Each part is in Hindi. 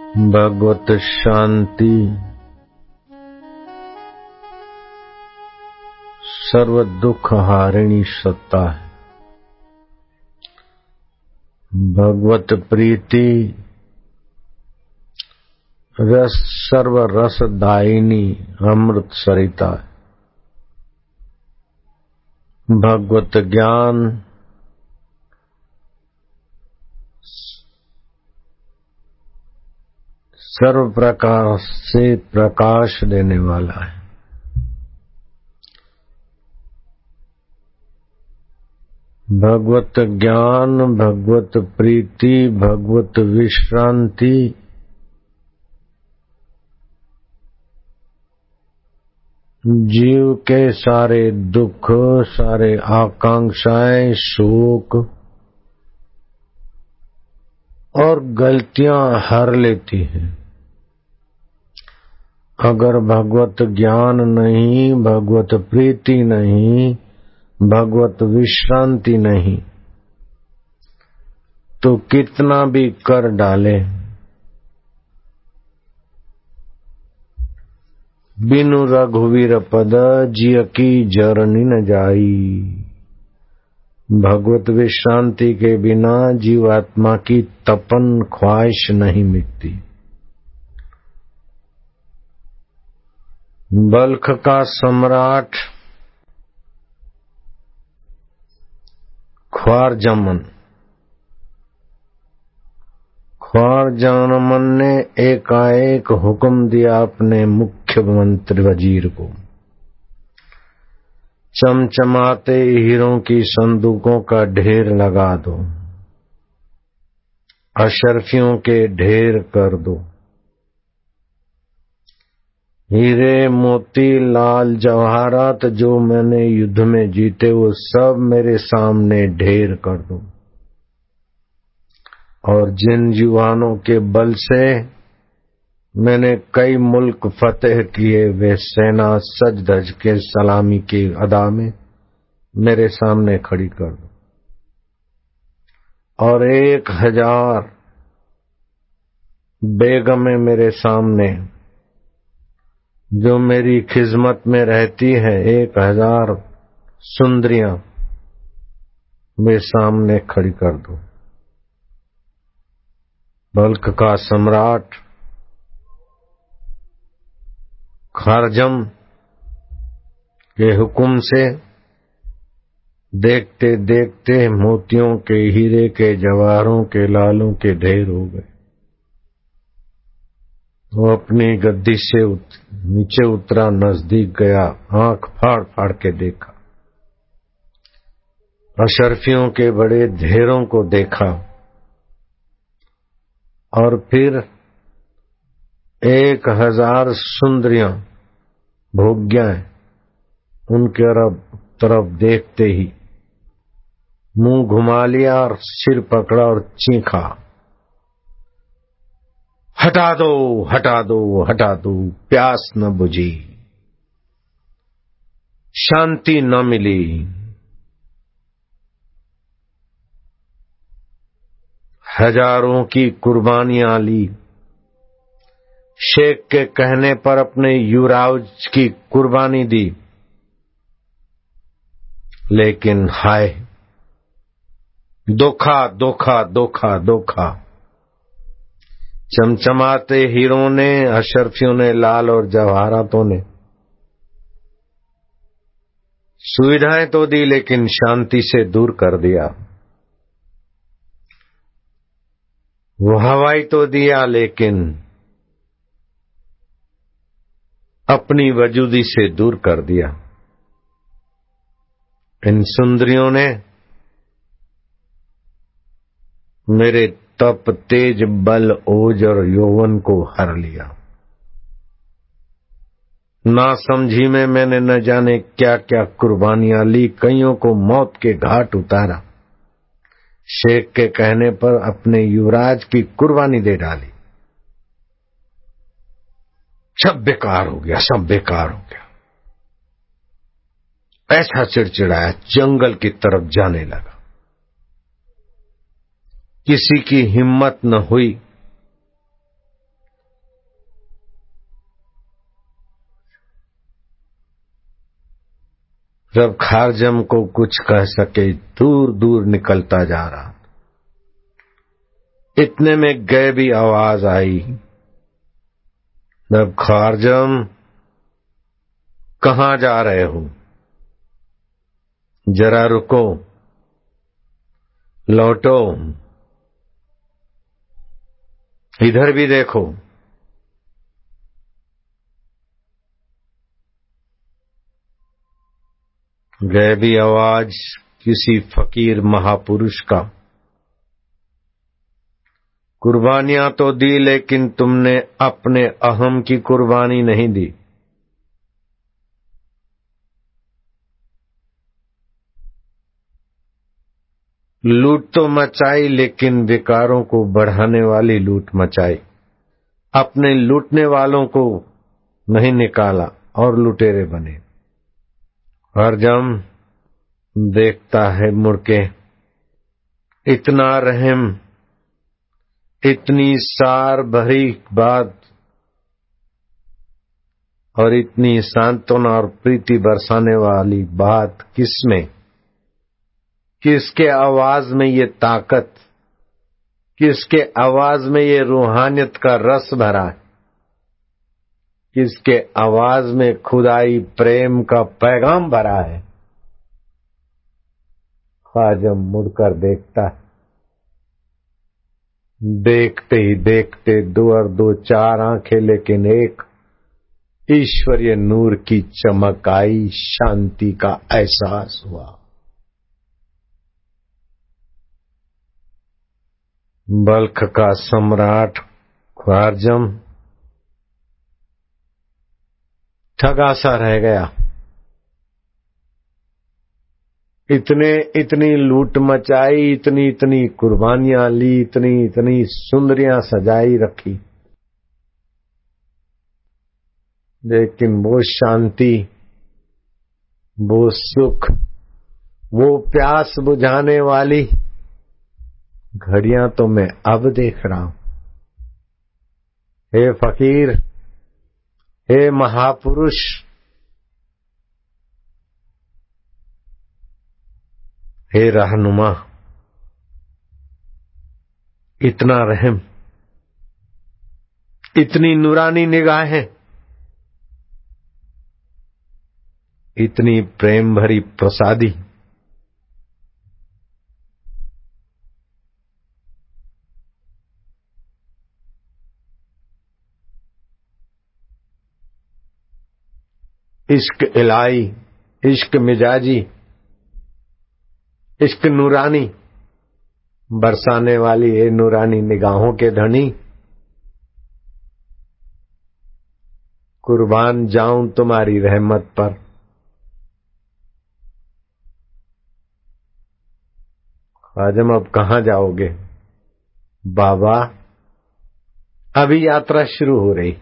भगवत शांति सर्व दुख हारिणी सत्ता है। भगवत प्रीति रस सर्व रसदायिनी अमृत सरिता है। भगवत ज्ञान सर्व प्रकार से प्रकाश देने वाला है। भगवत ज्ञान, भगवत प्रीति, भगवत विश्रांति जीव के सारे दुख, सारे आकांक्षाएं, शोक और गलतियां हर लेती हैं। अगर भगवत ज्ञान नहीं, भगवत प्रीति नहीं, भगवत विश्रांति नहीं तो कितना भी कर डाले बिनु रघुवीर पद जिय की जरनी न जाई। भगवत विश्रांति के बिना जीवात्मा की तपन ख्वाहिश नहीं मिटती। बल्ख का सम्राट ख्वारजमन ने एकाएक हुक्म दिया अपने मुख्यमंत्री वजीर को, चमचमाते हीरों की संदूकों का ढेर लगा दो, अशर्फियों के ढेर कर दो, हीरे मोती लाल जवाहरात जो मैंने युद्ध में जीते वो सब मेरे सामने ढेर कर दो। और जिन युवानों के बल से मैंने कई मुल्क फतेह किए वे सेना सज धज के सलामी की अदा में मेरे सामने खड़ी कर दो। और 1000 बेगमें मेरे सामने जो मेरी खिदमत में रहती है, 1000 सुंदरियां मेरे सामने खड़ी कर दो। बल्ख का सम्राट ख्वारजम के हुक्म से देखते देखते मोतियों के, हीरे के, जवाहरों के, लालों के ढेर हो गए। वो अपनी गद्दी से नीचे उतरा, नजदीक गया, आंख फाड़ फाड़ के देखा, अशर्फियों के बड़े ढेरों को देखा और फिर 1000 सुंदरियां भोग्याएं उनके तरफ देखते ही मुंह घुमा लिया और सिर पकड़ा और चीखा, हटा दो, हटा दो, हटा दो। प्यास न बुझी, शांति न मिली, हजारों की कुर्बानियां ली। शेख के कहने पर अपने युवराज की कुर्बानी दी, लेकिन हाय धोखा, धोखा, धोखा, धोखा। चमचमाते हीरों ने, अशर्फियों ने, लाल और जवाहरातों ने सुविधाएं तो दी लेकिन शांति से दूर कर दिया। वो हवाई तो दिया लेकिन अपनी वजूदी से दूर कर दिया। इन सुंदरियों ने मेरे तप, तेज, बल, ओज और यौवन को हर लिया। ना समझी में मैंने न जाने क्या क्या कुर्बानियां ली, कईयों को मौत के घाट उतारा। शेख के कहने पर अपने युवराज की कुर्बानी दे डाली। सब बेकार हो गया, सब बेकार हो गया। ऐसा चिड़चिड़ाया, जंगल की तरफ जाने लगा। किसी की हिम्मत न हुई जब खारजम को कुछ कह सके दूर दूर निकलता जा रहा। इतने में गैबी आवाज आई, जब खारजम कहाँ जा रहे हो, जरा रुको, लौटो, इधर भी देखो। गैबी आवाज किसी फकीर महापुरुष का। कुर्बानियां तो दी, लेकिन तुमने अपने अहम की कुर्बानी नहीं दी। लूट तो मचाई, लेकिन विकारों को बढ़ाने वाली लूट मचाई। अपने लूटने वालों को नहीं निकाला और लुटेरे बने। खारजम देखता है मुड़ के, इतना रहम, इतनी सार भरी बात और इतनी सांत्वना और प्रीति बरसाने वाली बात किसमें? किसके आवाज में ये ताकत, किसके आवाज में ये रूहानियत का रस भरा है, किसके आवाज में खुदाई प्रेम का पैगाम भरा है? खारजम मुड़कर देखता है। देखते ही देखते दो और दो चार आंखें, लेकिन एक ईश्वरीय नूर की चमक आई, शांति का एहसास हुआ। बल्ख का सम्राट खारजम ठगा सा रह गया। इतनी लूट मचाई, इतनी कुर्बानियां ली, इतनी सुंदरियां सजाई रखी, लेकिन वो शांति, वो सुख, वो प्यास बुझाने वाली घड़ियां तो मैं अब देख रहा हूं। हे फकीर, हे महापुरुष, हे रहनुमा, इतना रहम, इतनी नूरानी निगाहें, इतनी प्रेम भरी प्रसादी। इश्क इलाही, इश्क मिजाजी, इश्क नूरानी बरसाने वाली, ये नूरानी निगाहों के धनी, कुर्बान जाऊं तुम्हारी रहमत पर। खारजम अब कहां जाओगे? बाबा, अभी यात्रा शुरू हो रही।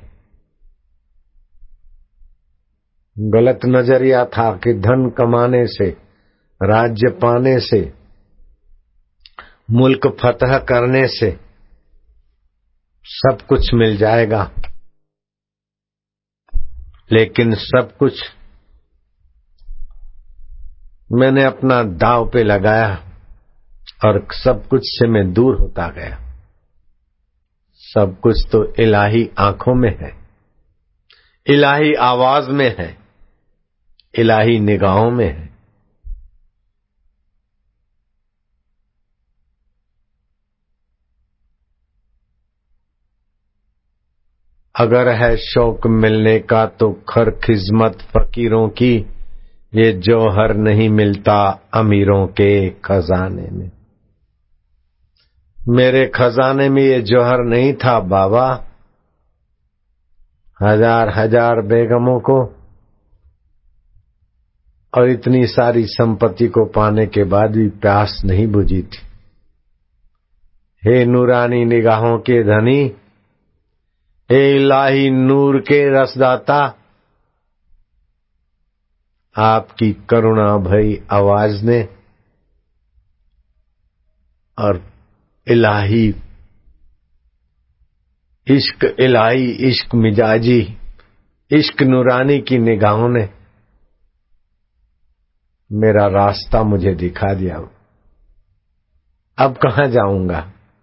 गलत नजरिया था कि धन कमाने से, राज्य पाने से, मुल्क फतह करने से सब कुछ मिल जाएगा, लेकिन सब कुछ मैंने अपना दांव पे लगाया और सब कुछ से मैं दूर होता गया। सब कुछ तो इलाही आंखों में है, इलाही आवाज में है, इलाही निगाहों में है। अगर है शौक मिलने का तो खर खिजमत फकीरों की, ये जौहर नहीं मिलता अमीरों के खजाने में। मेरे खजाने में ये जौहर नहीं था बाबा। हजार हजार बेगमों को और इतनी सारी संपत्ति को पाने के बाद भी प्यास नहीं बुझी थी। हे नूरानी निगाहों के धनी, हे इलाही नूर के रसदाता, आपकी करुणा भरी आवाज ने और इलाही इश्क मिजाजी, इश्क नूरानी की निगाहों ने मेरा रास्ता मुझे दिखा दिया, अब कहाँ जाऊंगा?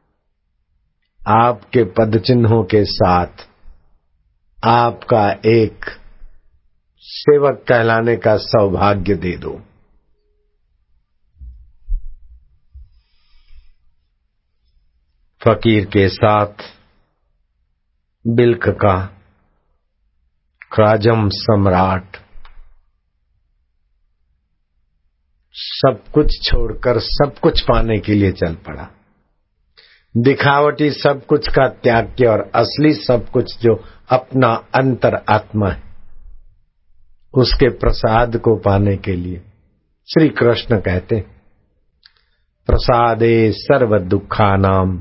आपके पदचिन्हों के साथ आपका एक सेवक कहलाने का सौभाग्य दे दो। फकीर के साथ बिल्क का ख्वाजम सम्राट सब कुछ छोड़कर सब कुछ पाने के लिए चल पड़ा। दिखावटी सब कुछ का त्याग किया और असली सब कुछ जो अपना अंतर आत्मा है उसके प्रसाद को पाने के लिए श्री कृष्ण कहते प्रसादे सर्व दुखानाम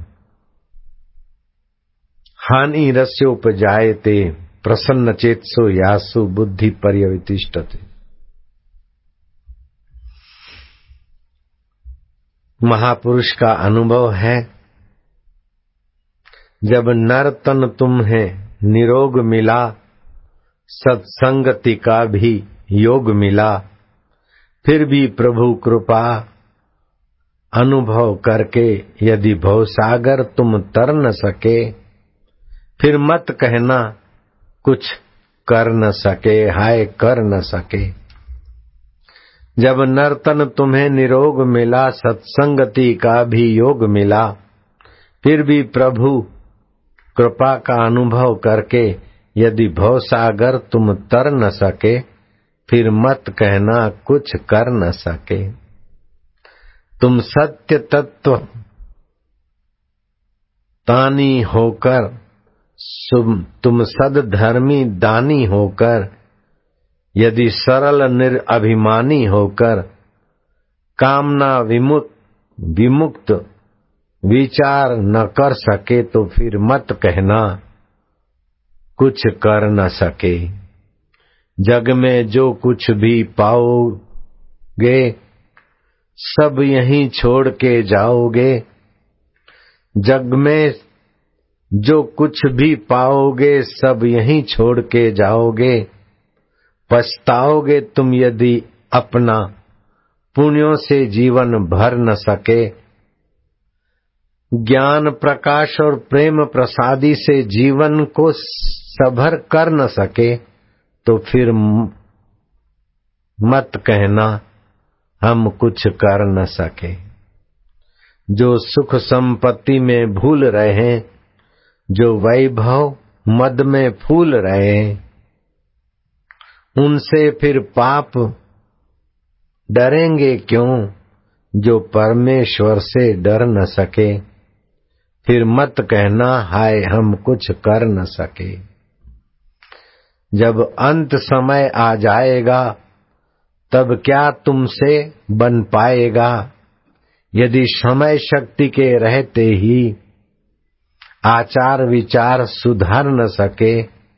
हानि रस्योपजायते प्रसन्न चेतसो यासु बुद्धि पर्यवतिष्ठते। महापुरुष का अनुभव है, जब नर तन तुम्हें निरोग मिला, सत्संगति का भी योग मिला, फिर भी प्रभु कृपा अनुभव करके यदि भवसागर तुम तर न सके, फिर मत कहना कुछ कर न सके, हाय कर न सके। जब नर्तन तुम्हें निरोग मिला, सत्संगति का भी योग मिला, फिर भी प्रभु कृपा का अनुभव करके यदि भवसागर तुम तर न सके, फिर मत कहना कुछ कर न सके। तुम सत्य तत्व तानी होकर, तुम सद्धर्मी दानी होकर, यदि सरल निरअभिमानी होकर, कामना विमुक्त विचार न कर सके, तो फिर मत कहना कुछ कर न सके। जग में जो कुछ भी पाओगे सब यहीं छोड़ के जाओगे। जग में जो कुछ भी पाओगे सब यहीं छोड़ के जाओगे। पछताओगे तुम यदि अपना पुण्यों से जीवन भर न सके। ज्ञान प्रकाश और प्रेम प्रसादी से जीवन को सभर कर न सके, तो फिर मत कहना हम कुछ कर न सके। जो सुख संपत्ति में भूल रहे हैं, जो वैभव मद में फूल रहे हैं, उनसे फिर पाप डरेंगे क्यों? जो परमेश्वर से डर न सके, फिर मत कहना हाय हम कुछ कर न सके। जब अंत समय आ जाएगा तब क्या तुमसे बन पाएगा? यदि समय शक्ति के रहते ही आचार विचार सुधार न सके,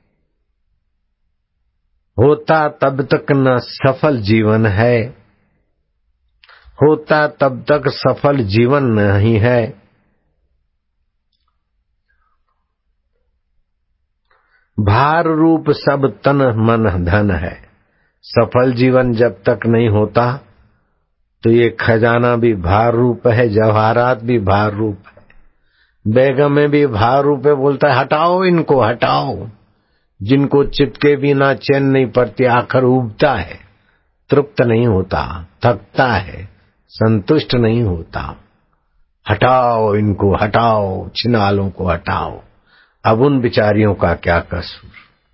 होता तब तक न सफल जीवन है, होता तब तक सफल जीवन नहीं है। भार रूप सब तन मन धन है। सफल जीवन जब तक नहीं होता तो ये खजाना भी भार रूप है, जवाहरात भी भार रूप है, बेगम में भी भार रूप है। बोलता है हटाओ इनको हटाओ। जिनको चिपके बिना चैन नहीं पड़ती, आखिर उबता है, तृप्त नहीं होता, थकता है, संतुष्ट नहीं होता। हटाओ इनको हटाओ, छिनालों को हटाओ। अब उन बिचारियों का क्या कसूर?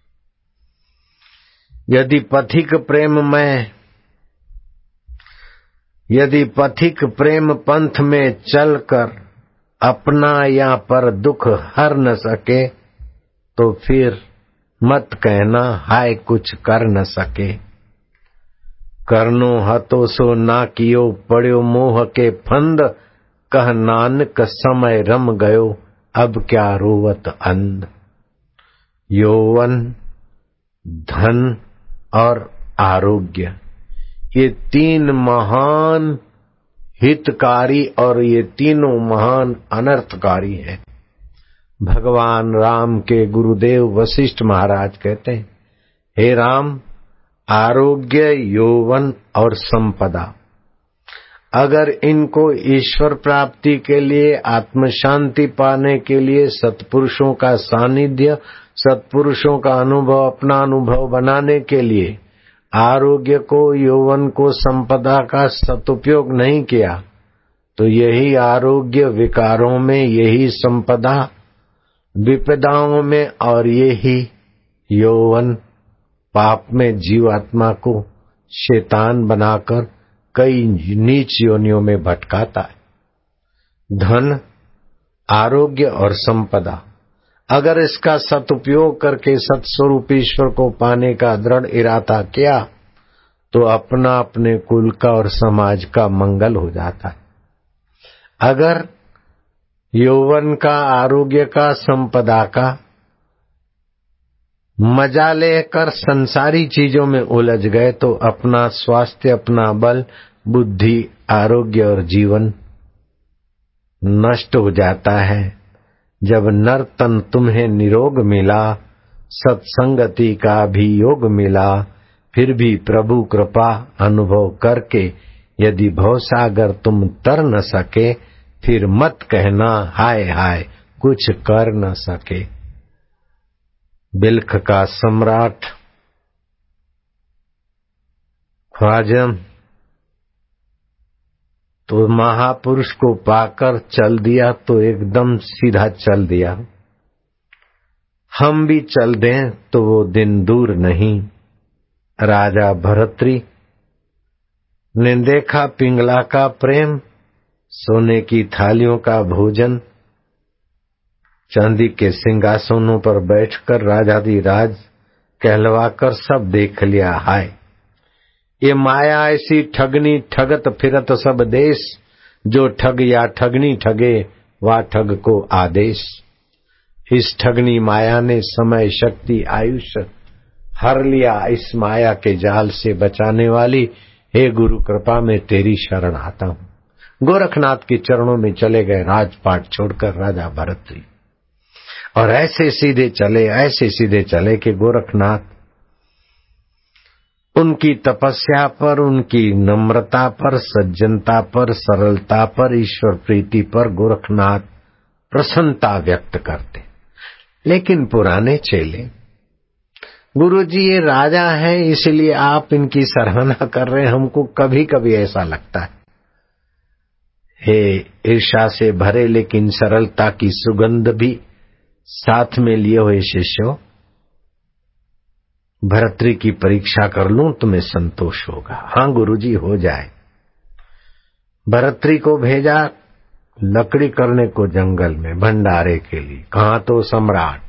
यदि पथिक प्रेम पंथ में चलकर अपना या पर दुख हर न सके, तो फिर मत कहना हाय कुछ कर न सके। करनो हतो सो ना कियो, पड़्यो मोह के फंद, कह नानक समय रम गयो, अब क्या रोवत अंध। यौवन, धन और आरोग्य, ये तीन महान हितकारी और ये तीनों महान अनर्थकारी हैं। भगवान राम के गुरुदेव वशिष्ठ महाराज कहते हैं, हे राम, आरोग्य, यौवन और संपदा, अगर इनको ईश्वर प्राप्ति के लिए, आत्म शांति पाने के लिए, सत्पुरुषों का सानिध्य, सत्पुरुषों का अनुभव अपना अनुभव बनाने के लिए आरोग्य को, यौवन को, संपदा का सदुपयोग नहीं किया तो यही आरोग्य विकारों में, यही संपदा विपदाओं में और यही यौवन पाप में जीवात्मा को शैतान बनाकर कई नीच योनियों में भटकाता है। धन, आरोग्य और संपदा, अगर इसका सदुपयोग करके सत्स्वरूप ईश्वर को पाने का दृढ़ इरादा किया तो अपना, अपने कुल का और समाज का मंगल हो जाता है। अगर यौवन का, आरोग्य का, संपदा का मजा लेकर संसारी चीजों में उलझ गए तो अपना स्वास्थ्य, अपना बल, बुद्धि, आरोग्य और जीवन नष्ट हो जाता है। जब नर तन तुम्हें निरोग मिला, सत्संगति का भी योग मिला, फिर भी प्रभु कृपा अनुभव करके यदि भवसागर तुम तर न सके, फिर मत कहना हाय हाय कुछ कर न सके। बिल्ख का सम्राट ख्वाजा तो महापुरुष को पाकर चल दिया तो एकदम सीधा चल दिया। हम भी चल दें तो वो दिन दूर नहीं। राजा भरतरी ने देखा पिंगला का प्रेम, सोने की थालियों का भोजन, चांदी के सिंहासनों पर बैठकर राजाधिराज कहलवाकर सब देख लिया। हाय ये माया ऐसी ठगनी, ठगत फिरत सब देश, जो ठग या ठगनी ठगे वा ठग को आदेश। इस ठगनी माया ने समय, शक्ति, आयुष्य हर लिया। इस माया के जाल से बचाने वाली हे गुरु कृपा में तेरी शरण आता हूँ। गोरखनाथ के चरणों में चले गए राजपाट छोड़कर राजा भरतरी, और ऐसे सीधे चले, ऐसे सीधे चले कि गोरखनाथ उनकी तपस्या पर, उनकी नम्रता पर, सज्जनता पर, सरलता पर, ईश्वर प्रीति पर गोरखनाथ प्रसन्नता व्यक्त करते। लेकिन पुराने चेले, गुरुजी ये राजा है इसलिए आप इनकी सराहना कर रहे हैं, हमको कभी कभी ऐसा लगता है। हे ईर्ष्या से भरे लेकिन सरलता की सुगंध भी साथ में लिए हुए शिष्यों, भरतरी की परीक्षा कर लूं तुम्हें संतोष होगा। हाँ गुरुजी हो जाए। भरतरी को भेजा लकड़ी करने को जंगल में भंडारे के लिए। कहा तो सम्राट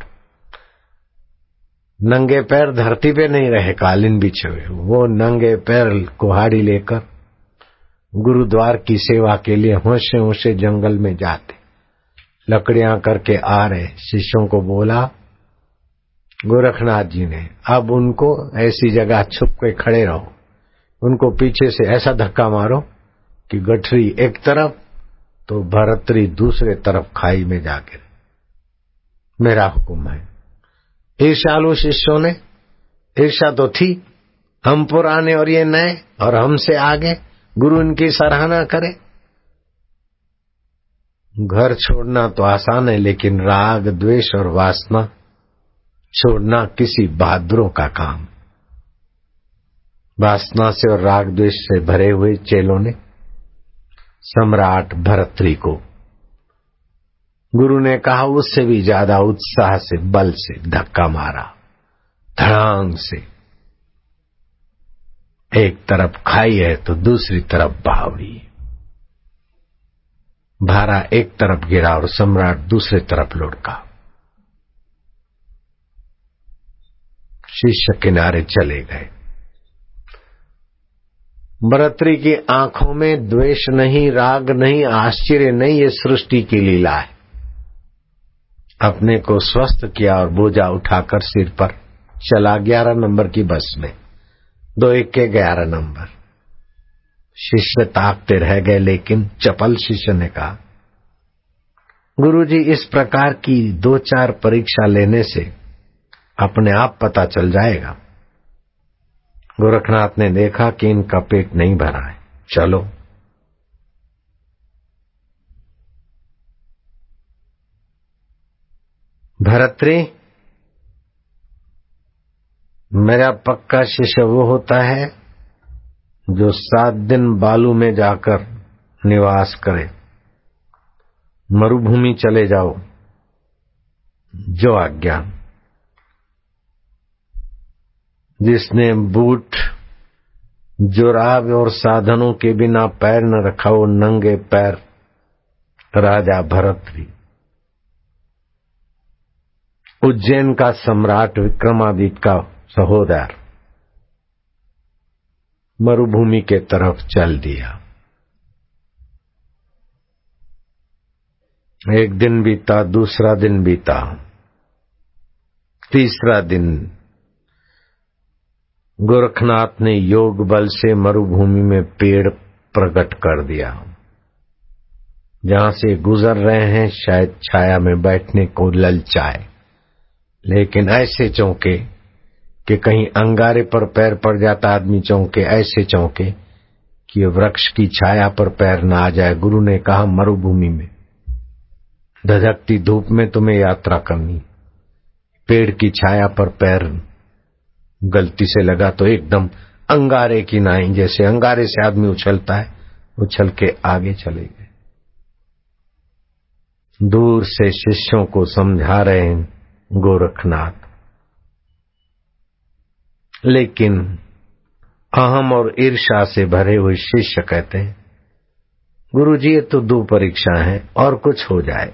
नंगे पैर धरती पे नहीं रहे, कालीन बिछे हुए, वो नंगे पैर कुहाड़ी लेकर गुरुद्वार की सेवा के लिए होशे होशे जंगल में जाते, लकड़ियां करके आ रहे। शिष्यों को बोला गोरखनाथ जी ने, अब उनको ऐसी जगह छुप के खड़े रहो, उनको पीछे से ऐसा धक्का मारो कि गठरी एक तरफ तो भरतरी दूसरे तरफ खाई में जाके। मेरा हुक्म है। ईर्ष्यालु शिष्यों ने, ईर्ष्या तो थी, हम पुराने और ये नए और हमसे आगे, गुरु इनकी सराहना करे। घर छोड़ना तो आसान है, लेकिन राग, द्वेष और वासना छोड़ना किसी बहादुरों का काम। वासना से और राग द्वेष से भरे हुए चेलों ने सम्राट भरतरी को, गुरु ने कहा उससे भी ज्यादा उत्साह से, बल से धक्का मारा, धड़ांग से। एक तरफ खाई है तो दूसरी तरफ बावड़ी। भारा एक तरफ गिरा और सम्राट दूसरे तरफ लुढ़का। शिष्य किनारे चले गए। भरतरी की आंखों में द्वेष नहीं, राग नहीं, आश्चर्य नहीं, ये सृष्टि की लीला है। अपने को स्वस्थ किया और बोझा उठाकर सिर पर चला 11 नंबर की बस में, 2-1 के 11 नंबर। शिष्य ताकते रह गए, लेकिन चपल शिष्य ने कहा गुरुजी इस प्रकार की 2-4 परीक्षा लेने से अपने आप पता चल जाएगा। गोरखनाथ ने देखा कि इनका पेट नहीं भरा है, चलो। भरतरी, मेरा पक्का शिष्य वो होता है जो 7 दिन बालू में जाकर निवास करे। मरुभूमि चले जाओ, जो आज्ञा। जिसने बूट, जुराब और साधनों के बिना पैर न रखा, वो नंगे पैर राजा भरतरी। उज्जैन का सम्राट विक्रमादित्य का सहोदर मरुभूमि के तरफ चल दिया। एक दिन बीता, दूसरा दिन बीता, तीसरा दिन गोरखनाथ ने योग बल से मरुभूमि में पेड़ प्रकट कर दिया। जहां से गुजर रहे हैं शायद छाया में बैठने को ललचाए, लेकिन ऐसे चौंके कि कहीं अंगारे पर पैर पड़ जाता आदमी चौंके, ऐसे चौंके कि वृक्ष की छाया पर पैर न आ जाए। गुरु ने कहा मरुभूमि में धधकती धूप में तुम्हें यात्रा करनी, पेड़ की छाया पर पैर गलती से लगा तो एकदम अंगारे की नाई, जैसे अंगारे से आदमी उछलता है, उछल के आगे चले गए। दूर से शिष्यों को समझा रहे हैं गोरखनाथ, लेकिन अहम और ईर्ष्या से भरे हुए शिष्य कहते हैं गुरुजी ये तो 2 परीक्षा है, और कुछ हो जाए।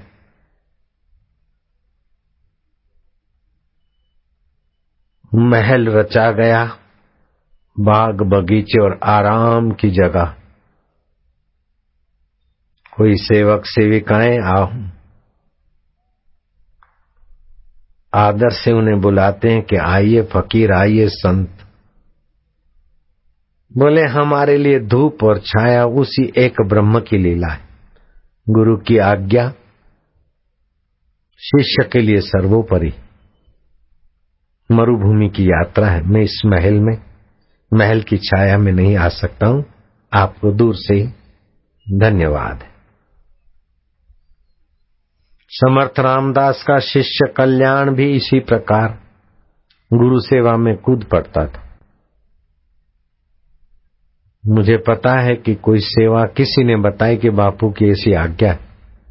महल रचा गया, बाग बगीचे और आराम की जगह। कोई सेवक सेविकाएं आदर से उन्हें बुलाते हैं कि आइए फकीर, आइए संत। बोले हमारे लिए धूप और छाया उसी एक ब्रह्म की लीला है। गुरु की आज्ञा शिष्य के लिए सर्वोपरि। मरुभूमि की यात्रा है, मैं इस महल की छाया में नहीं आ सकता हूं, आपको दूर से ही धन्यवाद। समर्थ रामदास का शिष्य कल्याण भी इसी प्रकार गुरु सेवा में कूद पड़ता था। मुझे पता है कि कोई सेवा किसी ने बताई कि बापू की ऐसी आज्ञा है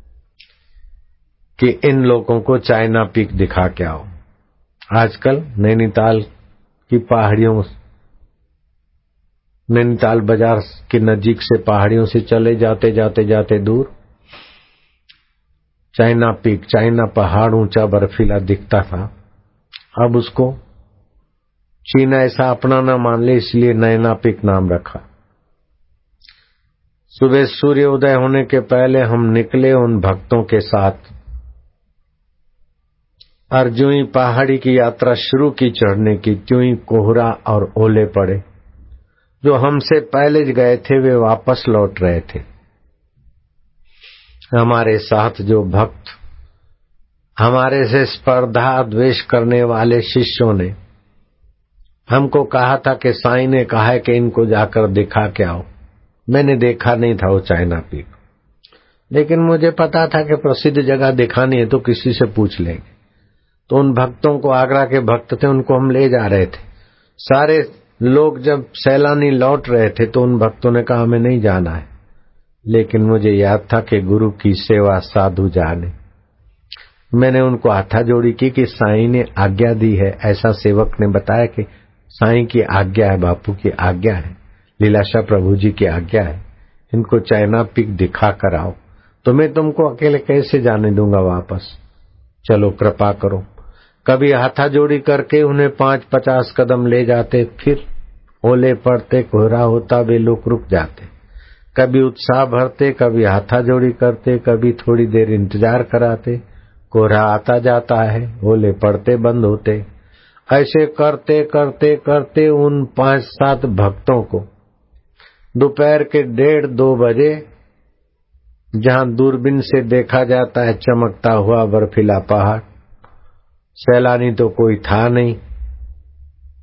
कि इन लोगों को चाइना पीक दिखा के आओ। आजकल नैनीताल की पहाड़ियों, नैनीताल बाजार के नजीक से पहाड़ियों से चले जाते दूर चाइना पीक, चाइना पहाड़ ऊंचा बर्फीला दिखता था। अब उसको चीन ऐसा अपना न मान ले, इसलिए नैना पीक नाम रखा। सुबह सूर्य उदय होने के पहले हम निकले उन भक्तों के साथ, और ज्यों ही पहाड़ी की यात्रा शुरू की चढ़ने की, त्यों ही कोहरा और ओले पड़े। जो हमसे पहले गए थे वे वापस लौट रहे थे। हमारे साथ जो भक्त, हमारे से स्पर्धा द्वेष करने वाले शिष्यों ने हमको कहा था कि साईं ने कहा है कि इनको जाकर दिखा के आओ। मैंने देखा नहीं था वो चाइना पीक, लेकिन मुझे पता था कि प्रसिद्ध जगह दिखानी है तो किसी से पूछ लेंगे। तो उन भक्तों को, आगरा के भक्त थे, उनको हम ले जा रहे थे। सारे लोग जब सैलानी लौट रहे थे तो उन भक्तों ने कहा हमें नहीं जाना है, लेकिन मुझे याद था कि गुरु की सेवा साधु जाने। मैंने उनको हाथाजोड़ी की कि साईं ने आज्ञा दी है। ऐसा सेवक ने बताया कि साईं की आज्ञा है, बापू की आज्ञा है, लीलाशाह प्रभु जी की आज्ञा है, इनको चाइना पीक दिखा कर आओ। तो मैं तुमको अकेले कैसे जाने दूंगा वापस, चलो कृपा करो। कभी हाथाजोड़ी करके उन्हें 5-50 कदम ले जाते, फिर ओले पड़ते, कोहरा होता, वे लोग रुक जाते। कभी उत्साह भरते, कभी हाथाजोड़ी करते, कभी थोड़ी देर इंतजार कराते, कोहरा आता जाता है, ओले पड़ते, बंद होते। ऐसे करते करते करते उन 5-7 भक्तों को दोपहर के 1:30-2 बजे, जहां दूरबीन से देखा जाता है चमकता हुआ बर्फीला पहाड़, सैलानी तो कोई था नहीं,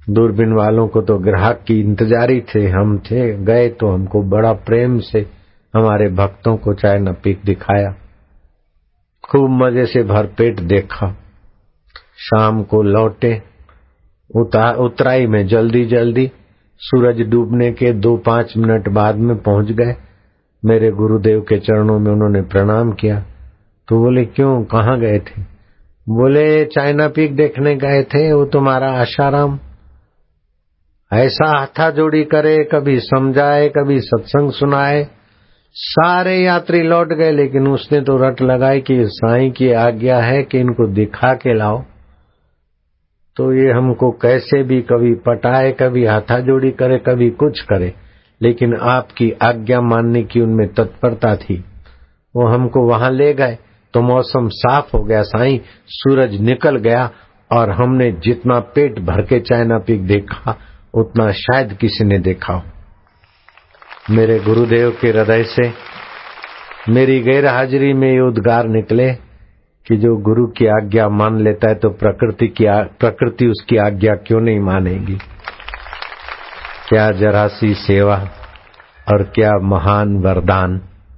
दूरबीन वालों को तो ग्राहक की इंतजारी थे, हम थे गए तो हमको बड़ा प्रेम से हमारे भक्तों को चाय न पीक दिखाया, खूब मजे से भरपेट देखा। शाम को लौटे, उतराई में जल्दी जल्दी, सूरज डूबने के 2-5 मिनट बाद में पहुंच गए। मेरे गुरुदेव के चरणों में उन्होंने प्रणाम किया। तो बोले क्यों, कहाँ गए थे? बोले चाइना पीक देखने गए थे। वो तुम्हारा आशाराम ऐसा हाथा जोड़ी करे, कभी समझाए कभी सत्संग सुनाए। सारे यात्री लौट गए, लेकिन उसने तो रट लगाई कि साईं की आज्ञा है कि इनको दिखा के लाओ। तो ये हमको कैसे भी कभी पटाए, कभी हाथा जोड़ी करे, कभी कुछ करे, लेकिन आपकी आज्ञा मानने की उनमें तत्परता थी। वो हमको वहां ले गए तो मौसम साफ हो गया साईं, सूरज निकल गया और हमने जितना पेट भर के चाइना पीक देखा उतना शायद किसी ने देखा हो। मेरे गुरुदेव के हृदय से मेरी गैर हाजिरी में ये उद्गार निकले कि जो गुरु की आज्ञा मान लेता है तो प्रकृति उसकी आज्ञा क्यों नहीं मानेगी। क्या जरा सी सेवा और क्या महान वरदान।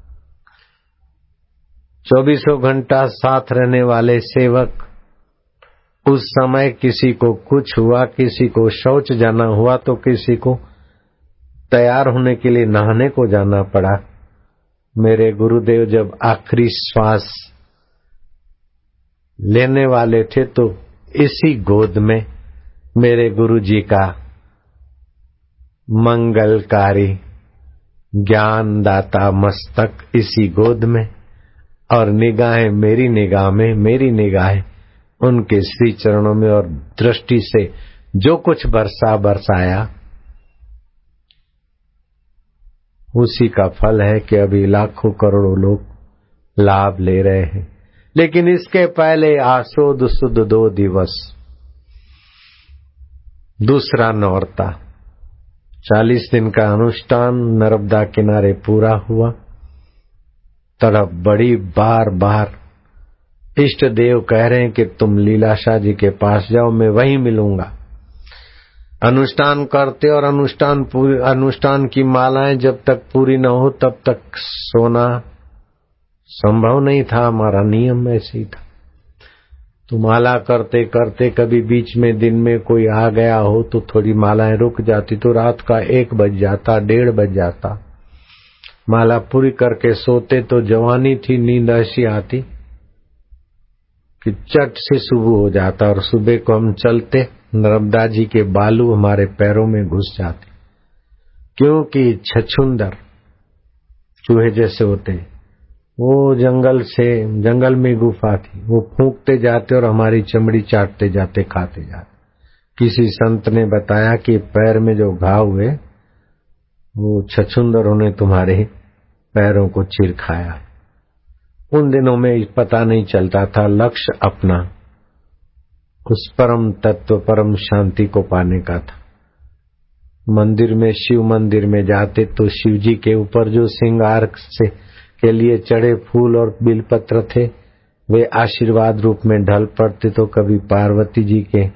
24 घंटा साथ रहने वाले सेवक, उस समय किसी को कुछ हुआ, किसी को शौच जाना हुआ तो किसी को तैयार होने के लिए नहाने को जाना पड़ा। मेरे गुरुदेव जब आखिरी श्वास लेने वाले थे तो इसी गोद में मेरे गुरुजी का मंगलकारी ज्ञानदाता मस्तक इसी गोद में, और निगाहें मेरी निगाह में, मेरी निगाहें उनके श्री चरणों में, और दृष्टि से जो कुछ बरसाया उसी का फल है कि अभी लाखों करोड़ों लोग लाभ ले रहे हैं। लेकिन इसके पहले आसोद सुद 2 दिवस, दूसरा नौरता, 40 दिन का अनुष्ठान नर्मदा किनारे पूरा हुआ। तड़प बड़ी, बार बार इष्ट देव कह रहे हैं कि तुम लीलाशाह जी के पास जाओ, मैं वहीं मिलूंगा। अनुष्ठान करते और अनुष्ठान की मालाएं जब तक पूरी न हो तब तक सोना संभव नहीं था, हमारा नियम ऐसे ही था। तो माला करते करते कभी बीच में दिन में कोई आ गया हो तो थोड़ी मालाएं रुक जाती, तो रात का 1 बज जाता, 1:30 बज जाता। माला पूरी करके सोते तो जवानी थी, नींद ऐसी आती कि चट से सुबह हो जाता, और सुबह को हम चलते नर्मदा जी के बालू हमारे पैरों में घुस जाते, क्योंकि छछुंदर चूहे जैसे होते हैं। वो जंगल में गुफा थी, वो फूंकते जाते और हमारी चमड़ी चाटते जाते, खाते जाते। किसी संत ने बताया कि पैर में जो घाव हुए वो छछुंदरों ने तुम्हारे पैरों को चीर खाया। उन दिनों में पता नहीं चलता था, लक्ष्य अपना उस परम तत्व, परम शांति को पाने का था। मंदिर में, शिव मंदिर में जाते तो शिव जी के ऊपर जो श्रृंगार से के लिए चढ़े फूल और बिलपत्र थे वे आशीर्वाद रूप में ढल पड़ते, तो कभी पार्वती जी के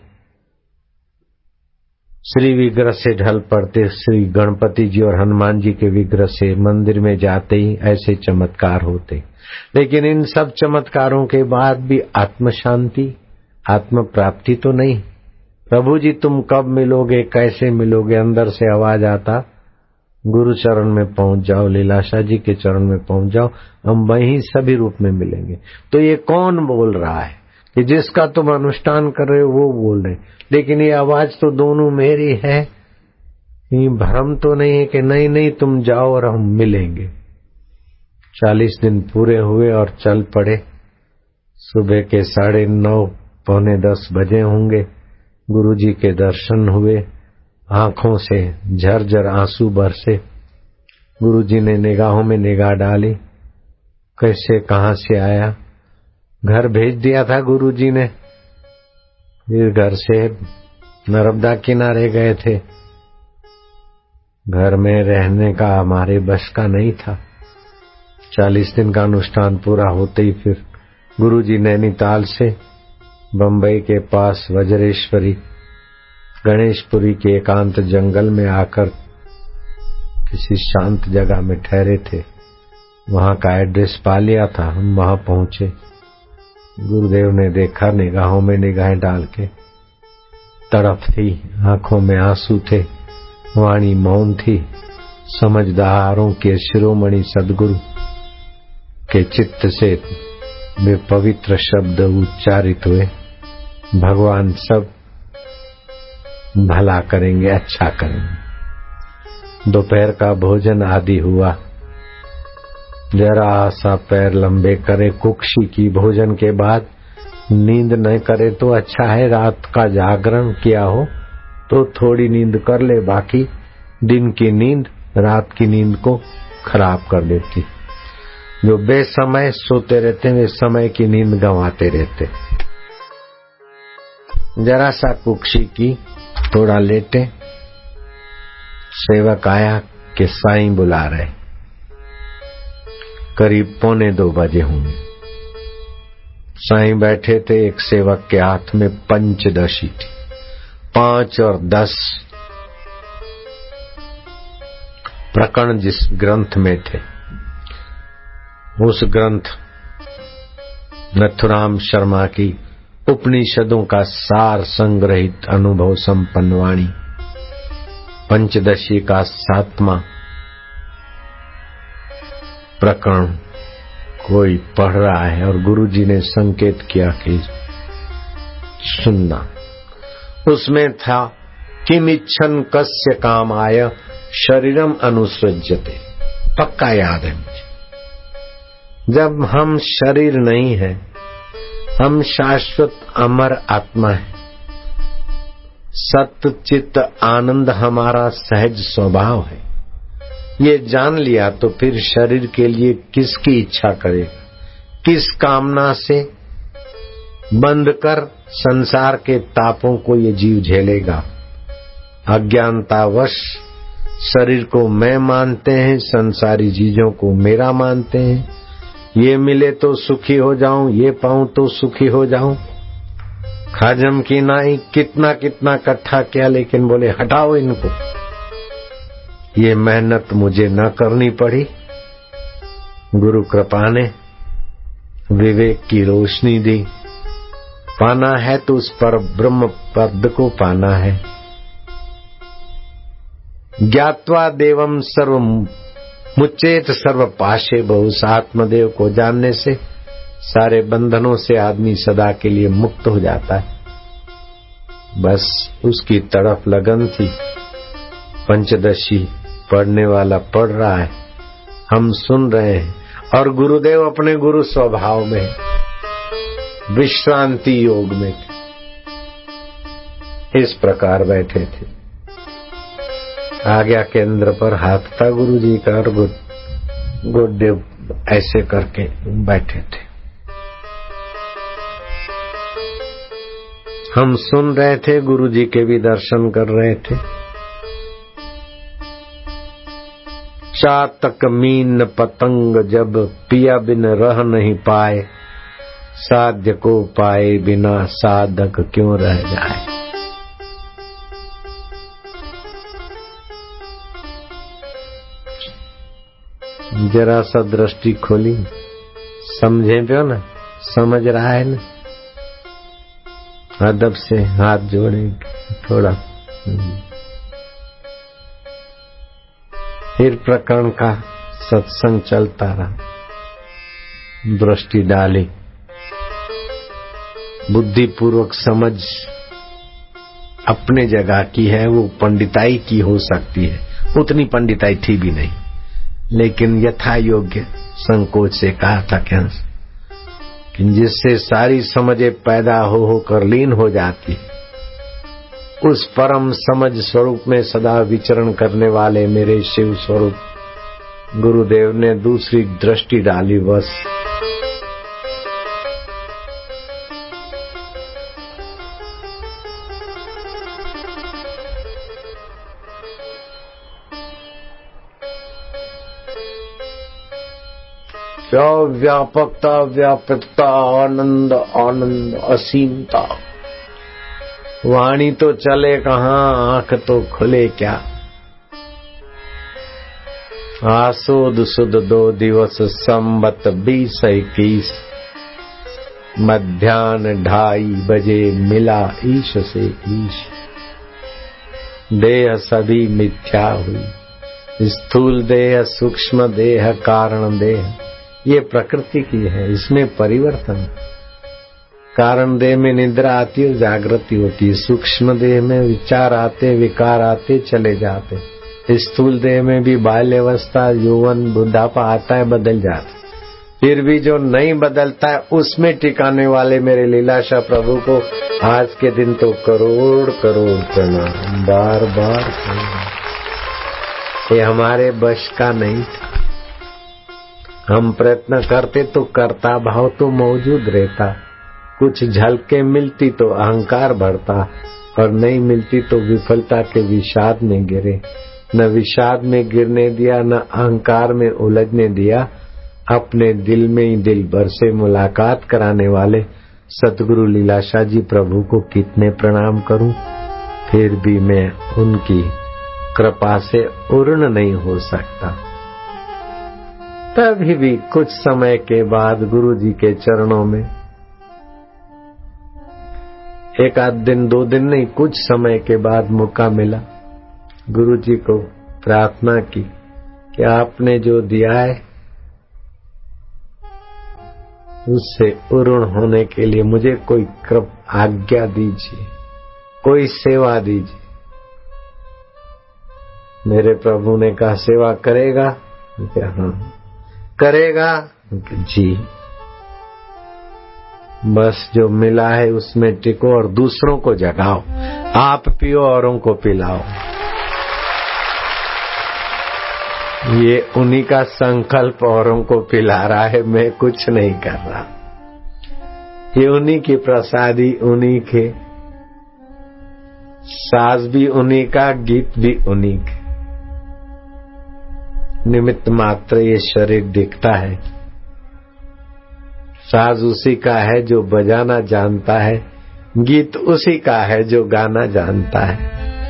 श्री विग्रह से ढल पड़ते, श्री गणपति जी और हनुमान जी के विग्रह से। मंदिर में जाते ही ऐसे चमत्कार होते। लेकिन इन सब चमत्कारों के बाद भी आत्म शांति, आत्म प्राप्ति तो नहीं। प्रभु जी तुम कब मिलोगे, कैसे मिलोगे? अंदर से आवाज आता, गुरु चरण में पहुंच जाओ, लीलाशाह जी के चरण में पहुंच जाओ, हम वहीं सभी रूप में मिलेंगे। तो ये कौन बोल रहा है कि जिसका तुम अनुष्ठान कर रहे हो वो बोल रहे, लेकिन ये आवाज तो दोनों मेरी है। ये भ्रम तो नहीं है कि नहीं नहीं तुम जाओ और हम मिलेंगे। 40 दिन पूरे हुए और चल पड़े। सुबह के 9:30 पौने 10 बजे होंगे। गुरुजी के दर्शन हुए, आंखों से झरझर आंसू बरसे। गुरुजी ने निगाहों में निगाह डाली, कैसे कहां से आया? घर भेज दिया था गुरुजी ने, फिर घर से नर्मदा किनारे गए थे। घर में रहने का हमारे बस का नहीं था। 40 दिन का अनुष्ठान पूरा होते ही फिर गुरुजी नैनीताल से बंबई के पास वज्रेश्वरी गणेशपुरी के एकांत जंगल में आकर किसी शांत जगह में ठहरे थे। वहां का एड्रेस पा लिया था। हम वहां पहुंचे। गुरुदेव ने देखा, निगाहों में निगाहें डाल के, तड़प थी, आंखों में आंसू थे, वाणी मौन थी। समझदारों के शिरोमणि सदगुरु के चित्त से वे पवित्र शब्द उच्चारित हुए, भगवान सब भला करेंगे, अच्छा करेंगे। दोपहर का भोजन आदि हुआ। जरा सा पैर लंबे करे कुक्षी की। भोजन के बाद नींद न करे तो अच्छा है। रात का जागरण किया हो तो थोड़ी नींद कर ले, बाकी दिन की नींद रात की नींद को खराब कर देती। जो बेसमय सोते रहते वे समय की नींद गंवाते रहते। जरा सा कुक्षी की, थोड़ा लेटे। सेवक आया कि साईं बुला रहे। करीब 1:45 बजे होंगे। साईं बैठे थे। एक सेवक के हाथ में पंचदशी थी। 5 और 10 प्रकरण जिस ग्रंथ में थे, उस ग्रंथ नथुराम शर्मा की उपनिषदों का सार संग्रहित अनुभव संपन्न वाणी पंचदशी का 7वां प्रकरण कोई पढ़ रहा है और गुरुजी ने संकेत किया कि सुनना। उसमें था, किम इच्छन कस्य कामाय शरीरम अनुसृज्यते। पक्का याद है मुझे। जब हम शरीर नहीं है, हम शाश्वत अमर आत्मा है। सत्य चित्त आनंद हमारा सहज स्वभाव है। ये जान लिया तो फिर शरीर के लिए किसकी इच्छा करेगा, किस कामना से बंध कर संसार के तापों को ये जीव झेलेगा। अज्ञानतावश शरीर को मैं मानते हैं, संसारी चीजों को मेरा मानते हैं। ये मिले तो सुखी हो जाऊं, ये पाऊं तो सुखी हो जाऊं। खाजम की नाई कितना कितना इकट्ठा किया, लेकिन बोले हटाओ इनको। ये मेहनत मुझे न करनी पड़ी। गुरु कृपा ने विवेक की रोशनी दी। पाना है तो उस पर ब्रह्म पद को पाना है। ज्ञात्वा देवम सर्व मुच्चेत सर्व पाशे बहु। आत्मदेव को जानने से सारे बंधनों से आदमी सदा के लिए मुक्त हो जाता है। बस उसकी तड़फ लगन थी। पंचदशी पढ़ने वाला पढ़ रहा है, हम सुन रहे हैं, और गुरुदेव अपने गुरु स्वभाव में विश्रांति योग में थे। इस प्रकार बैठे थे। आज्ञा केंद्र पर हाथ था गुरुजी का और गोड्डे ऐसे करके बैठे थे। हम सुन रहे थे, गुरुजी के भी दर्शन कर रहे थे। चातक मीन पतंग जब पिया बिन रह नहीं पाए, साध्य को पाए बिना साधक क्यों रह जाए। जरा सा दृष्टि खोली, समझे पियो ना, समझ रहा है ना। अदब से हाथ जोड़े थोड़ा। फिर प्रकरण का सत्संग चलता रहा। दृष्टि डाली, बुद्धिपूर्वक समझ अपने जगह की है। वो पंडिताई की हो सकती है, उतनी पंडिताई थी भी नहीं, लेकिन यथा योग्य संकोच से कहा था कि जिससे सारी समझे पैदा होकर लीन हो जाती, उस परम समझ स्वरूप में सदा विचरण करने वाले मेरे शिव स्वरूप गुरुदेव ने दूसरी दृष्टि डाली। बस व्यापकता व्यापकता, आनंद आनंद, असीमता। वाणी तो चले कहाँ, आंख तो खुले क्या। आसोद सुद 2 दिवस संबत 2021, मध्याह्न 2:30 बजे मिला ईश से ईश। देह सभी मिथ्या हुई, स्थूल देह, सूक्ष्म देह, कारण देह, ये प्रकृति की है, इसमें परिवर्तन। कारण देह में निद्रा आती है, जागृति होती है। सूक्ष्म देह में विचार आते, विकार आते, चले जाते। स्थूल देह में भी बाल्यावस्था, यौवन, बुढ़ापा आता है, बदल जाता। फिर भी जो नहीं बदलता है उसमें टिकाने वाले मेरे लीलाशाह प्रभु को आज के दिन तो करोड़ करोड़ प्रणाम, बार बार प्रणाम। ये हमारे बश का नहीं था। हम प्रयत्न करते तो कर्ता भाव तो मौजूद रहता, कुछ झलके मिलती तो अहंकार बढ़ता, और नहीं मिलती तो विफलता के विषाद में गिरे। न विषाद में गिरने दिया, न अहंकार में उलझने दिया। अपने दिल में ही दिल भर से मुलाकात कराने वाले सतगुरु लीलाशाह जी प्रभु को कितने प्रणाम करूं, फिर भी मैं उनकी कृपा से पूर्ण नहीं हो सकता। तभी भी कुछ समय के बाद गुरु जी के चरणों में एक आध दिन 2 दिन नहीं, कुछ समय के बाद मौका मिला। गुरु जी को प्रार्थना की कि आपने जो दिया है उससे पूर्ण होने के लिए मुझे कोई आज्ञा दीजिए, कोई सेवा दीजिए। मेरे प्रभु ने कहा सेवा करेगा क्या? हाँ। करेगा जी। बस जो मिला है उसमें टिको और दूसरों को जगाओ। आप पियो औरों को पिलाओ। ये उन्हीं का संकल्प औरों को पिला रहा है, मैं कुछ नहीं कर रहा। ये उन्हीं की प्रसादी, उन्हीं के साज भी उन्हीं का, गीत भी उन्हीं के। निमित्त मात्र ये शरीर दिखता है। साज उसी का है जो बजाना जानता है, गीत उसी का है जो गाना जानता है।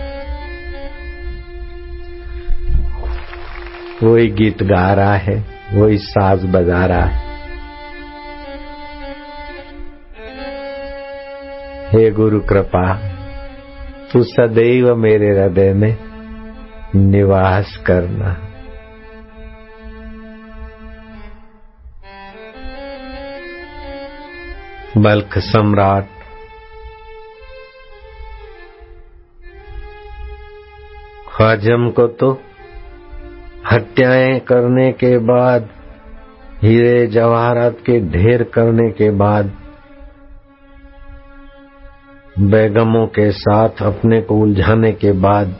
वही गीत गा रहा है, वही साज बजा रहा है। हे गुरु कृपा, तू सदैव मेरे हृदय में निवास करना। बल्ख सम्राट ख्वाजम को तो हत्याएं करने के बाद, हीरे जवाहरात के ढेर करने के बाद, बेगमों के साथ अपने को उलझाने के बाद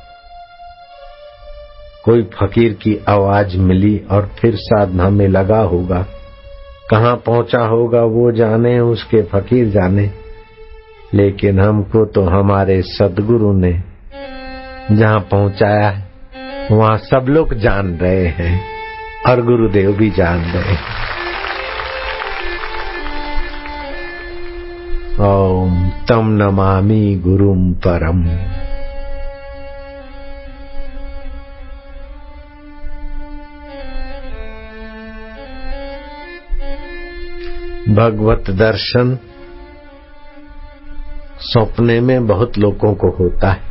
कोई फकीर की आवाज मिली और फिर साधना में लगा होगा। कहाँ पहुंचा होगा वो जाने, उसके फकीर जाने। लेकिन हमको तो हमारे सद्गुरु ने जहाँ पहुंचाया है वहाँ सब लोग जान रहे हैं और गुरुदेव भी जान रहे हैं। ओम तम नमामि गुरुम परम। भगवत दर्शन सपने में बहुत लोगों को होता है।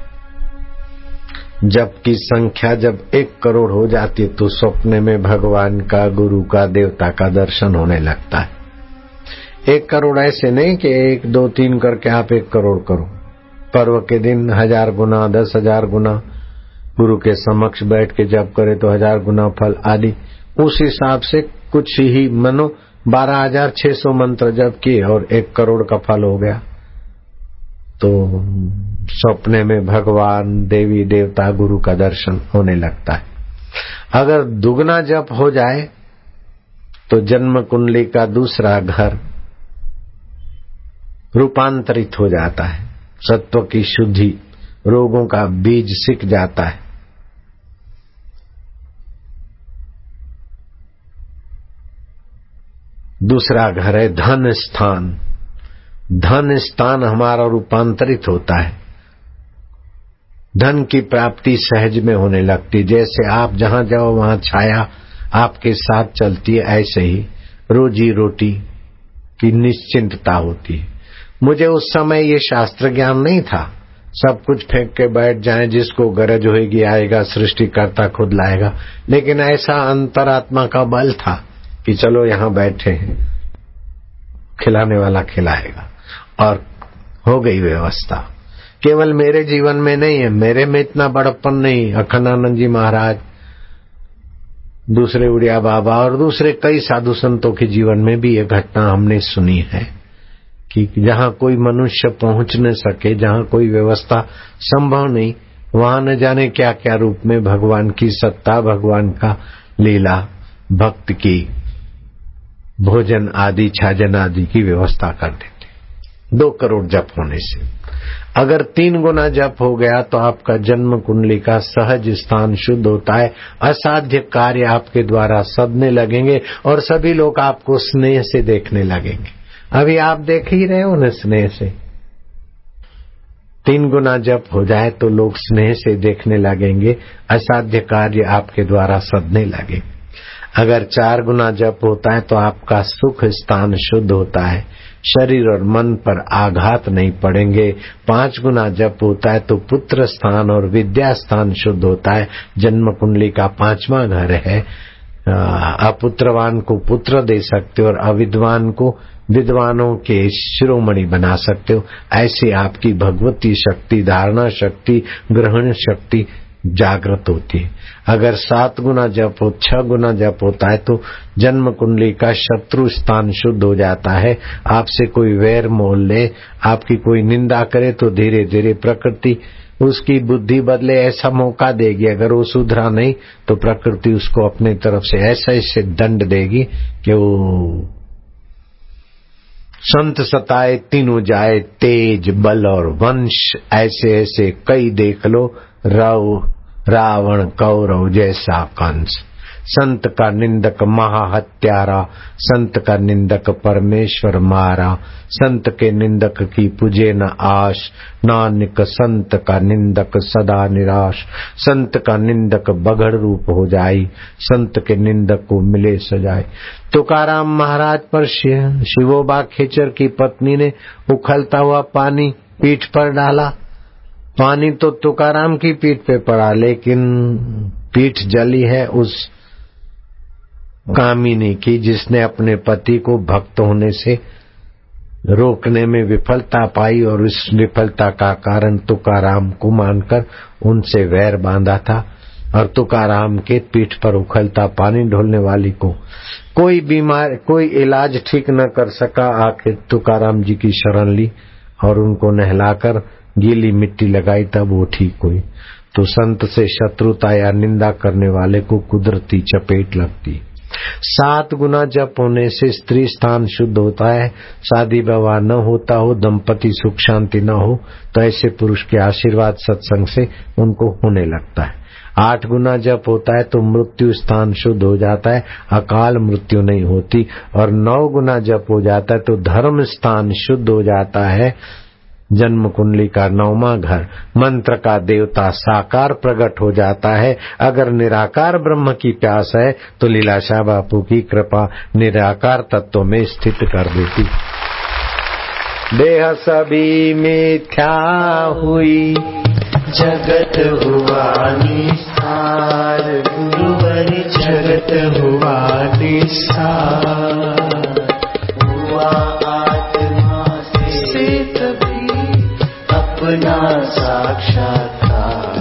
जबकि संख्या जब 1 करोड़ हो जाती है तो सपने में भगवान का, गुरु का, देवता का दर्शन होने लगता है। 1 करोड़ ऐसे नहीं कि 1, 2, 3 करके आप 1 करोड़ करो। पर्व के दिन 1000 गुना, 10,000 गुना गुरु के समक्ष बैठ के जप करे तो 1000 गुना फल आदि। उस हिसाब से कुछ ही मनो 12,600 मंत्र जप किए और 1 करोड़ का फल हो गया। तो सपने में भगवान, देवी देवता, गुरु का दर्शन होने लगता है। अगर दुगना जप हो जाए तो जन्म कुंडली का दूसरा घर रूपांतरित हो जाता है। सत्व की शुद्धि, रोगों का बीज सिक जाता है। दूसरा घर है धन स्थान, धन स्थान हमारा रूपांतरित होता है, धन की प्राप्ति सहज में होने लगती। जैसे आप जहां जाओ वहां छाया आपके साथ चलती है, ऐसे ही रोजी रोटी की निश्चिंतता होती है। मुझे उस समय ये शास्त्र ज्ञान नहीं था, सब कुछ फेंक के बैठ जाएं, जिसको गरज होगी आएगा, सृष्टिकर्ता खुद लाएगा। लेकिन ऐसा अंतरात्मा का बल था कि चलो यहाँ बैठे हैं, खिलाने वाला खिलाएगा, और हो गई व्यवस्था। केवल मेरे जीवन में नहीं है, मेरे में इतना बड़प्पन नहीं। अखंडानंद जी महाराज, दूसरे उड़िया बाबा और दूसरे कई साधु संतों के जीवन में भी ये घटना हमने सुनी है कि जहाँ कोई मनुष्य पहुंच न सके, जहाँ कोई व्यवस्था संभव नहीं, वहां न जाने क्या क्या रूप में भगवान की सत्ता, भगवान का लीला, भक्त की भोजन आदि, छाजन आदि की व्यवस्था कर देते। 2 करोड़ जप होने से अगर 3 गुना जप हो गया तो आपका जन्म कुंडली का सहज स्थान शुद्ध होता है। असाध्य कार्य आपके द्वारा सदने लगेंगे और सभी लोग आपको स्नेह से देखने लगेंगे। अभी आप देख ही रहे हो न स्नेह से। 3 गुना जप हो जाए तो लोग स्नेह से देखने लगेंगे, असाध्य कार्य आपके द्वारा सदने लगे। अगर 4 गुना जप होता है तो आपका सुख स्थान शुद्ध होता है, शरीर और मन पर आघात नहीं पड़ेंगे। 5 गुना जप होता है तो पुत्र स्थान और विद्या स्थान शुद्ध होता है। जन्म कुंडली का 5वां घर है। अपुत्रवान को पुत्र दे सकते हो और अविद्वान को विद्वानों के शिरोमणि बना सकते हो। ऐसी आपकी भगवती शक्ति, धारणा शक्ति, ग्रहण शक्ति जागृत होती है। अगर 7 गुना जप हो, 6 गुना जप होता है तो जन्म कुंडली का शत्रु स्थान शुद्ध हो जाता है। आपसे कोई वैर मोल ले, आपकी कोई निंदा करे तो धीरे धीरे प्रकृति उसकी बुद्धि बदले ऐसा मौका देगी। अगर वो सुधरा नहीं तो प्रकृति उसको अपने तरफ से ऐसे दंड देगी कि वो संत सताए तीनों जाए, तेज, बल और वंश। ऐसे ऐसे कई देख लो, रावण कौरव जैसा कंस। संत का निंदक महाहत्यारा, संत का निंदक परमेश्वर मारा। संत के निंदक की पूजे न आश, नानक संत का निंदक सदा निराश। संत का निंदक बगड़ रूप हो जाई, संत के निंदक को मिले सजाए। तुकाराम महाराज पर शिवोबा खेचर की पत्नी ने उखलता हुआ पानी पीठ पर डाला। पानी तो तुकाराम की पीठ पे पड़ा, लेकिन पीठ जली है उस कामिनी की, जिसने अपने पति को भक्त होने से रोकने में विफलता पाई और इस विफलता का कारण तुकाराम को मानकर उनसे वैर बांधा था। और तुकाराम के पीठ पर उखलता पानी ढोलने वाली को कोई इलाज ठीक न कर सका। आखिर तुकाराम जी की शरण ली और उनको नहलाकर गीली मिट्टी लगाई, तब वो ठीक हुई। तो संत से शत्रुता या निंदा करने वाले को कुदरती चपेट लगती। 7 गुना जप होने से स्त्री स्थान शुद्ध होता है। शादी विवाह न होता हो, दंपति सुख शांति न हो, तो ऐसे पुरुष के आशीर्वाद सत्संग से उनको होने लगता है। 8 गुना जप होता है तो मृत्यु स्थान शुद्ध हो जाता है, अकाल मृत्यु नहीं होती। और 9 गुना जप हो जाता है तो धर्म स्थान शुद्ध हो जाता है। जन्म कुंडली का 9वां घर, मंत्र का देवता साकार प्रकट हो जाता है। अगर निराकार ब्रह्म की प्यास है तो लीलाशाह बापू की कृपा निराकार तत्व में स्थित कर देती। देह सभी मिथ्या हुई, जगत हुआ निसार, गुरुवर जगत हुआ निसार। हुआ आत्मा से तभी अपना साक्षात्कार,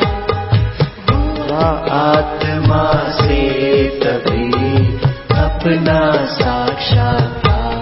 हुआ आत्मा से तभी अपना साक्षात्कार।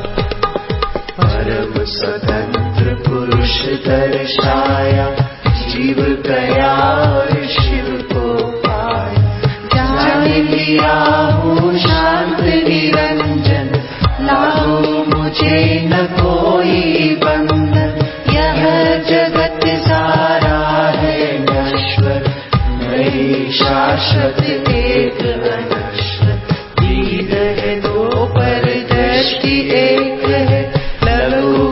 परम स्वतंत्र पुरुष दर्शाया, जीव गया और शिव को पाया। जान लिया हूँ शांत निरंजन, लागू मुझे न कोई बंधन। यह जगत सारा है नश्वर, नहीं शाश्वत एक अनश्वर। दीन है दो पर दृष्टि एक है, लघु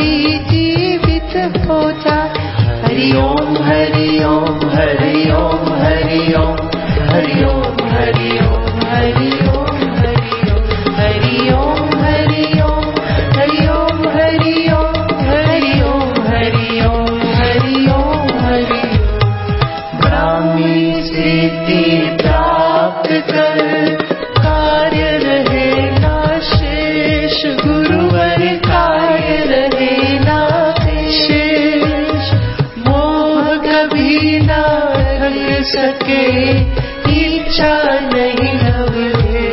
भी जीवित हो जाए। हरि ओम हरि ओम हरि ओम हरि ओम हरि ओम हरि ओम हरि ओम हरि ओम हरि ओम हरि ओम हरि ओम हरि ओम हरि ओम हरि ओम हरि ब्राह्मी स्थिति प्राप्त कर कार्य रहे ना शेष। गुरुवर कार्य रहे ना शेष। मोह कभी ना ढक सके इच्छा नहीं नभे।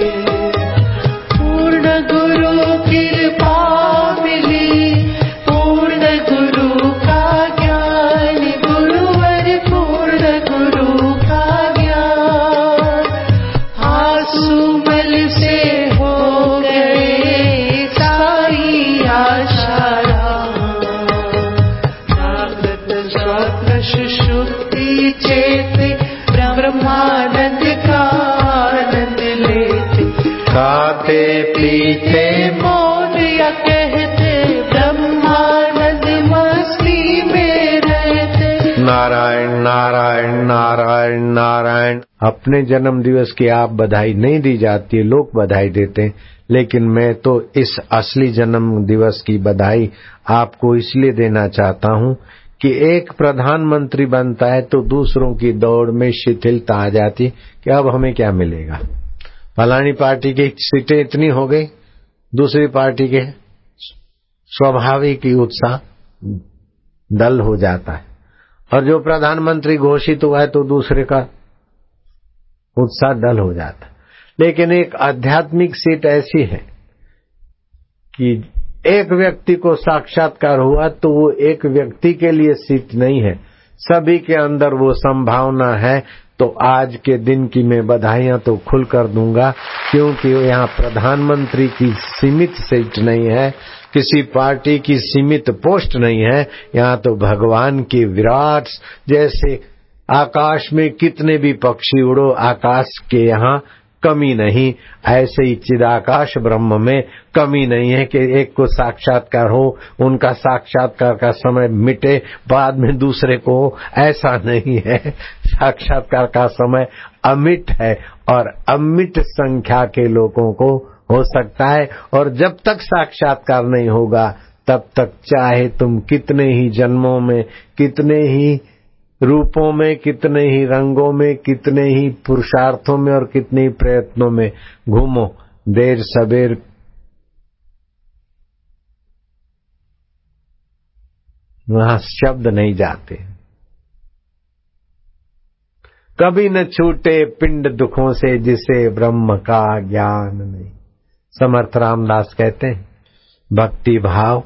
पूर्ण गुरु कृपा मिली पूर्ण गुरु का ज्ञान। गुरुवर पूर्ण गुरु का ज्ञान। आसुमल से हो गए साई आशाराम। जागृत स्वप्न सुषुप्ति चेते ब्रह्मानंद का आनंद लेते। खाते पीते मौन या कहते ब्रह्मानंद मस्ती में रहते। नारायण नारायण नारायण नारायण। अपने जन्म दिवस की आप बधाई नहीं दी जाती है, लोग बधाई देते हैं, लेकिन मैं तो इस असली जन्म दिवस की बधाई आपको इसलिए देना चाहता हूँ कि एक प्रधानमंत्री बनता है तो दूसरों की दौड़ में शिथिलता आ जाती कि अब हमें क्या मिलेगा। फलानी पार्टी की सीटें इतनी हो गई, दूसरी पार्टी के स्वाभाविक ही उत्साह डल हो जाता है, और जो प्रधानमंत्री घोषित हुआ है तो दूसरे का उत्साह डल हो जाता है। लेकिन एक आध्यात्मिक सीट ऐसी है कि एक व्यक्ति को साक्षात्कार हुआ तो वो एक व्यक्ति के लिए सीट नहीं है, सभी के अंदर वो संभावना है। तो आज के दिन की मैं बधाइयां तो खुलकर दूंगा, क्योंकि यहाँ प्रधानमंत्री की सीमित सीट नहीं है, किसी पार्टी की सीमित पोस्ट नहीं है। यहाँ तो भगवान की विराट, जैसे आकाश में कितने भी पक्षी उड़ो, आकाश के यहाँ कमी नहीं, ऐसे ही चिदाकाश ब्रह्म में कमी नहीं है कि एक को साक्षात्कार हो, उनका साक्षात्कार का समय मिटे बाद में दूसरे को, ऐसा नहीं है। साक्षात्कार का समय अमिट है और अमिट संख्या के लोगों को हो सकता है। और जब तक साक्षात्कार नहीं होगा तब तक चाहे तुम कितने ही जन्मों में, कितने ही रूपों में, कितने ही रंगों में, कितने ही पुरुषार्थों में और कितने ही प्रयत्नों में घूमो, देर सबेर वहां शब्द नहीं जाते। कभी न छूटे पिंड दुखों से जिसे ब्रह्म का ज्ञान नहीं। समर्थ रामदास कहते हैं, भक्ति भाव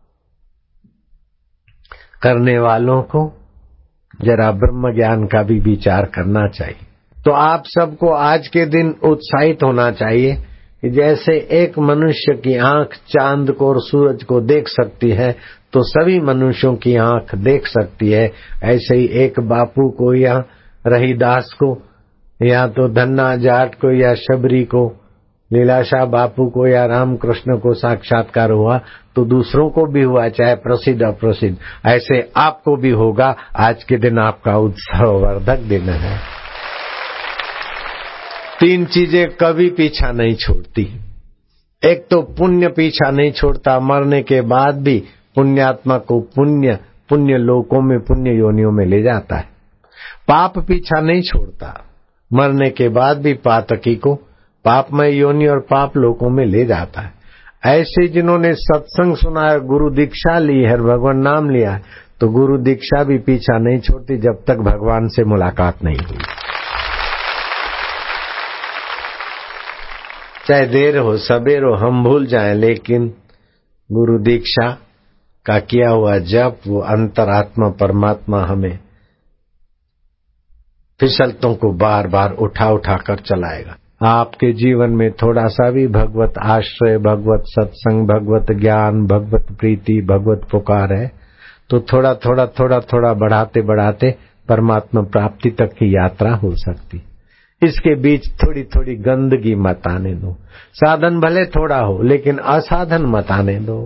करने वालों को जरा ब्रह्म ज्ञान का भी विचार करना चाहिए। तो आप सबको आज के दिन उत्साहित होना चाहिए कि जैसे एक मनुष्य की आंख चांद को और सूरज को देख सकती है तो सभी मनुष्यों की आंख देख सकती है। ऐसे ही एक बापू को या रहीदास को या तो धन्ना जाट को या शबरी को, लीलाशाह बापू को या रामकृष्ण को साक्षात्कार हुआ तो दूसरों को भी हुआ, चाहे प्रसिद्ध अप्रसिद्ध। ऐसे आपको भी होगा। आज के दिन आपका उत्सववर्धक दिन है। 3 चीजें कभी पीछा नहीं छोड़ती। एक तो पुण्य पीछा नहीं छोड़ता, मरने के बाद भी पुण्यात्मा को पुण्य लोकों में, पुण्य योनियों में ले जाता है। पाप पीछा नहीं छोड़ता, मरने के बाद भी पातकी को पापमय योनि और पाप लोकों में ले जाता है। ऐसे जिन्होंने सत्संग सुना है, गुरु दीक्षा ली है, भगवान नाम लिया है, तो गुरु दीक्षा भी पीछा नहीं छोड़ती जब तक भगवान से मुलाकात नहीं हुई। चाहे देर हो सबेर हो, हम भूल जाएं, लेकिन गुरु दीक्षा का किया हुआ जप, वो अंतरात्मा परमात्मा हमें फिसलतों को बार बार उठा उठा कर चलाएगा। आपके जीवन में थोड़ा सा भी भगवत आश्रय, भगवत सत्संग, भगवत ज्ञान, भगवत प्रीति, भगवत पुकार है तो थोड़ा थोड़ा थोड़ा थोड़ा बढ़ाते बढ़ाते परमात्मा प्राप्ति तक की यात्रा हो सकती। इसके बीच थोड़ी थोड़ी गंदगी मत आने दो। साधन भले थोड़ा हो लेकिन असाधन मत आने दो।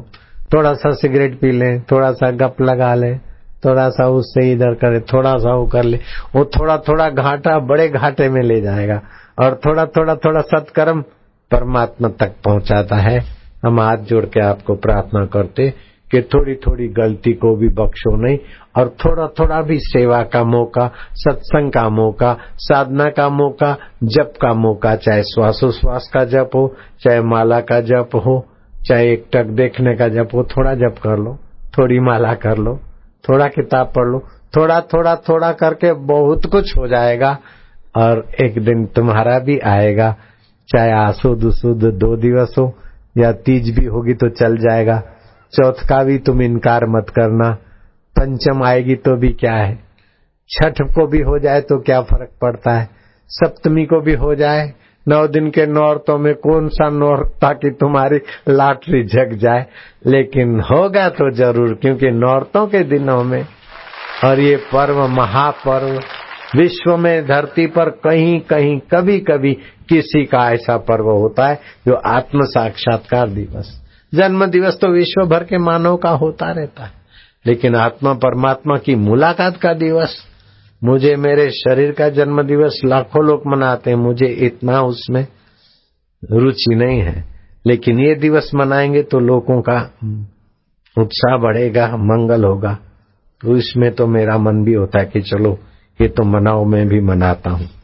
थोड़ा सा सिगरेट पी लें, थोड़ा सा गप लगा लें, थोड़ा सा उससे इधर करे, थोड़ा सा वो कर ले, वो थोड़ा थोड़ा घाटा बड़े घाटे में ले जाएगा और थोड़ा थोड़ा थोड़ा सत्कर्म परमात्मा तक पहुंचाता है। हम हाथ जोड़ के आपको प्रार्थना करते कि थोड़ी थोड़ी गलती को भी बख्शो नहीं और थोड़ा थोड़ा भी सेवा का मौका, सत्संग का मौका, साधना का मौका, जप का मौका, चाहे श्वासोश्वास का जप हो, चाहे माला का जप हो, चाहे एक टक देखने का जप हो, थोड़ा जप कर लो, थोड़ी माला कर लो, थोड़ा किताब पढ़ लो, थोड़ा थोड़ा थोड़ा करके बहुत कुछ हो जाएगा और एक दिन तुम्हारा भी आएगा। चाहे आसुद सुद 2 दिवस हो या तीज भी होगी तो चल जाएगा, चौथ का भी तुम इनकार मत करना, पंचम आएगी तो भी क्या है, छठ को भी हो जाए तो क्या फर्क पड़ता है, सप्तमी को भी हो जाए, 9 दिन के नौरतों में कौन सा नौरता कि तुम्हारी लॉटरी जग जाए, लेकिन होगा तो जरूर, क्योंकि नौरतों के दिनों में और ये पर्व महापर्व विश्व में धरती पर कहीं कहीं कभी कभी किसी का ऐसा पर्व होता है जो आत्म साक्षात्कार दिवस। जन्म दिवस तो विश्व भर के मानव का होता रहता है, लेकिन आत्मा परमात्मा की मुलाकात का दिवस, मुझे मेरे शरीर का जन्म दिवस लाखों लोग मनाते हैं, मुझे इतना उसमें रुचि नहीं है, लेकिन ये दिवस मनाएंगे तो लोगों का उत्साह बढ़ेगा, मंगल होगा, तो इसमें तो मेरा मन भी होता है कि चलो ये तो मनाओ, मैं भी मनाता हूँ।